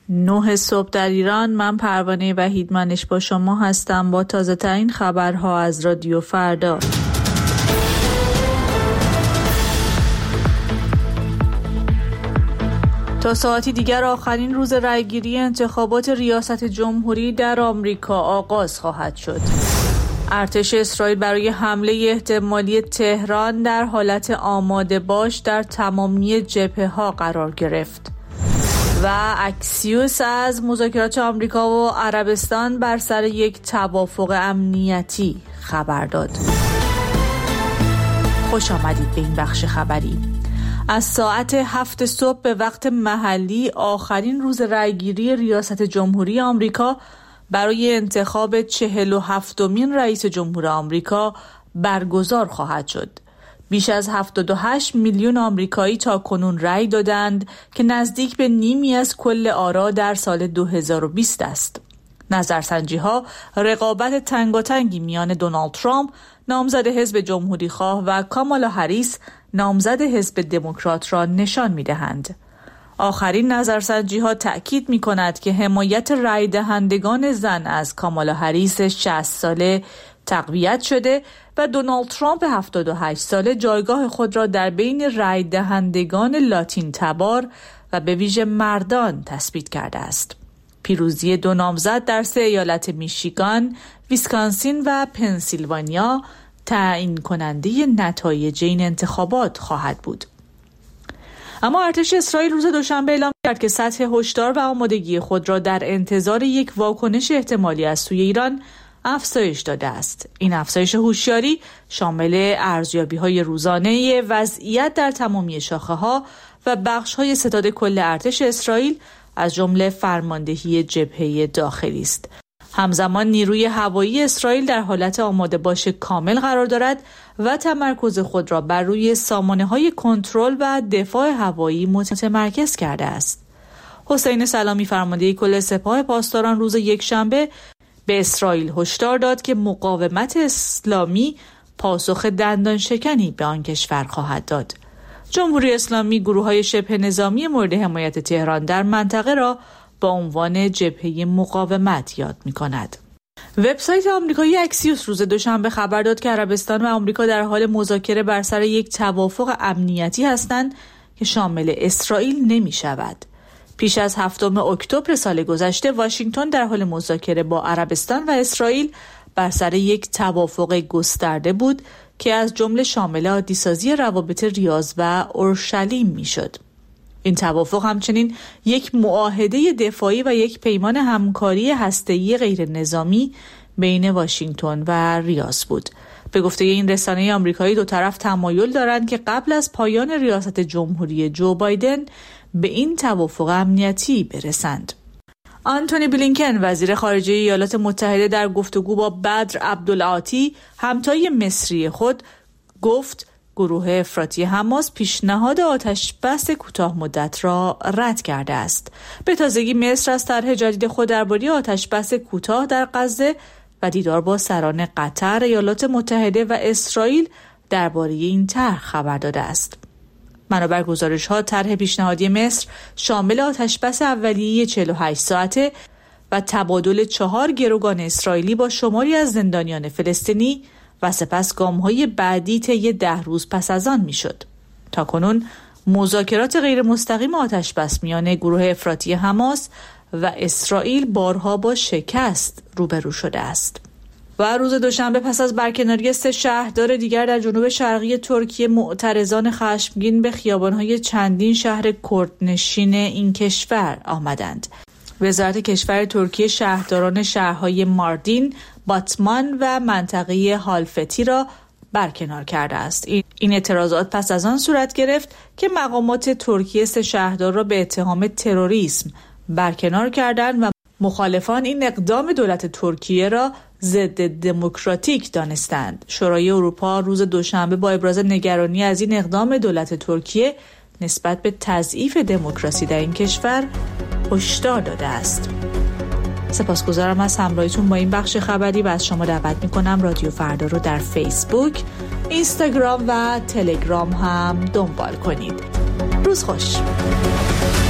9 صبح در ایران. من پروانه وحیدمنش با شما هستم با تازه ترین خبرها از رادیو فردا. تا ساعتی دیگر آخرین روز رأیگیری انتخابات ریاست جمهوری در آمریکا آغاز خواهد شد. ارتش اسرائیل برای حمله احتمالی تهران در حالت آماده باش در تمامی جبهه‌ها قرار گرفت. و اکسیوس از مذاکرات آمریکا و عربستان بر سر یک توافق امنیتی خبر داد. خوش آمدید به این بخش خبری. از ساعت 7 صبح به وقت محلی آخرین روز رأیگیری ریاست جمهوری آمریکا برای انتخاب 47مین رئیس جمهور آمریکا برگزار خواهد شد. بیش از 78 میلیون آمریکایی تا کنون رأی دادند که نزدیک به نیمی از کل آرا در سال 2020 است. نظرسنجی‌ها رقابت تنگاتنگی میان دونالد ترامپ نامزد حزب جمهوری‌خواه و کامالا هریس نامزد حزب دموکرات را نشان می‌دهند. آخرین نظرسنجی‌ها تأکید می‌کند که حمایت رأی دهندگان زن از کامالا هریس 60 ساله تقویت شده و دونالد ترامپ 78 ساله جایگاه خود را در بین رأی دهندگان لاتین تبار و به ویژه مردان تثبیت کرده است. پیروزی دو نامزد در 3 ایالت میشیگان، ویسکانسین و پنسیلوانیا تعیین کننده نتایج این انتخابات خواهد بود. اما ارتش اسرائیل روز دوشنبه اعلام کرد که سطح هشدار و آمادگی خود را در انتظار یک واکنش احتمالی از سوی ایران افزایش داده است. این افزایش هوشیاری شامل ارزیابی‌های روزانه وضعیت در تمامی شاخه‌ها و بخش‌های ستاد کل ارتش اسرائیل از جمله فرماندهی جبهه داخلی است. همزمان نیروی هوایی اسرائیل در حالت آماده باش کامل قرار دارد و تمرکز خود را بر روی سامانه‌های کنترل و دفاع هوایی متمرکز کرده است. حسین سلامی فرمانده کل سپاه پاسداران روز یکشنبه به اسرائیل هشدار داد که مقاومت اسلامی پاسخ دندان شکنی به آن کشور خواهد داد. جمهوری اسلامی گروه‌های شبه نظامی مورد حمایت تهران در منطقه را با عنوان جبهه مقاومت یاد می‌کند. وبسایت آمریکایی اکسیوس روز دوشنبه خبر داد که عربستان و آمریکا در حال مذاکره بر سر یک توافق امنیتی هستند که شامل اسرائیل نمی‌شود. پیش از 7 اکتبر سال گذشته واشنگتن در حال مذاکره با عربستان و اسرائیل بر سر یک توافق گسترده بود که از جمله شامل عادی‌سازی روابط ریاض و اورشلیم میشد. این توافق همچنین یک معاهده دفاعی و یک پیمان همکاری هسته‌ای غیر نظامی بین واشنگتن و ریاض بود. به گفته این رسانه آمریکایی دو طرف تمایل دارند که قبل از پایان ریاست جمهوری جو بایدن به این توافق امنیتی برسند. آنتونی بلینکن وزیر خارجه ایالات متحده در گفتگو با بدر عبدالعاطی همتای مصری خود گفت گروه افراطی حماس پیشنهاد آتشبس کوتاه مدت را رد کرده است. به تازگی مصر از طرح جدید خود درباره آتشبس کوتاه در غزه و دیدار با سران قطر، ایالات متحده و اسرائیل درباره این طرح خبر داده است. منابع گزارش‌ها طرح پیشنهادی مصر شامل آتشبس اولیه 48 ساعته و تبادل 4 گروگان اسرائیلی با شماری از زندانیان فلسطینی و سپس گام‌های بعدی طی 10 روز پس از آن میشد. تاکنون مذاکرات غیر مستقیم آتشبس میان گروه افراطی حماس و اسرائیل بارها با شکست روبرو شده است. و روز دوشنبه پس از برکناری 3 شهردار دیگر در جنوب شرقی ترکیه، معترضان خشمگین به خیابان‌های چندین شهر کردنشین این کشور آمدند. وزارت کشور ترکیه شهرداران شهرهای ماردین، باتمان و منطقه هالفتی را برکنار کرده است. این اعتراضات پس از آن صورت گرفت که مقامات ترکیه 3 شهردار را به اتهام تروریسم برکنار کردند و مخالفان این اقدام دولت ترکیه را ضد دموکراتیک دانستند. شورای اروپا روز دوشنبه با ابراز نگرانی از این اقدام دولت ترکیه نسبت به تضعیف دموکراسی در این کشور هشدار داده است. سپاسگزارم از همراهیتون با این بخش خبری و از شما دعوت میکنم رادیو فردا رو در فیسبوک، اینستاگرام و تلگرام هم دنبال کنید. روز خوش.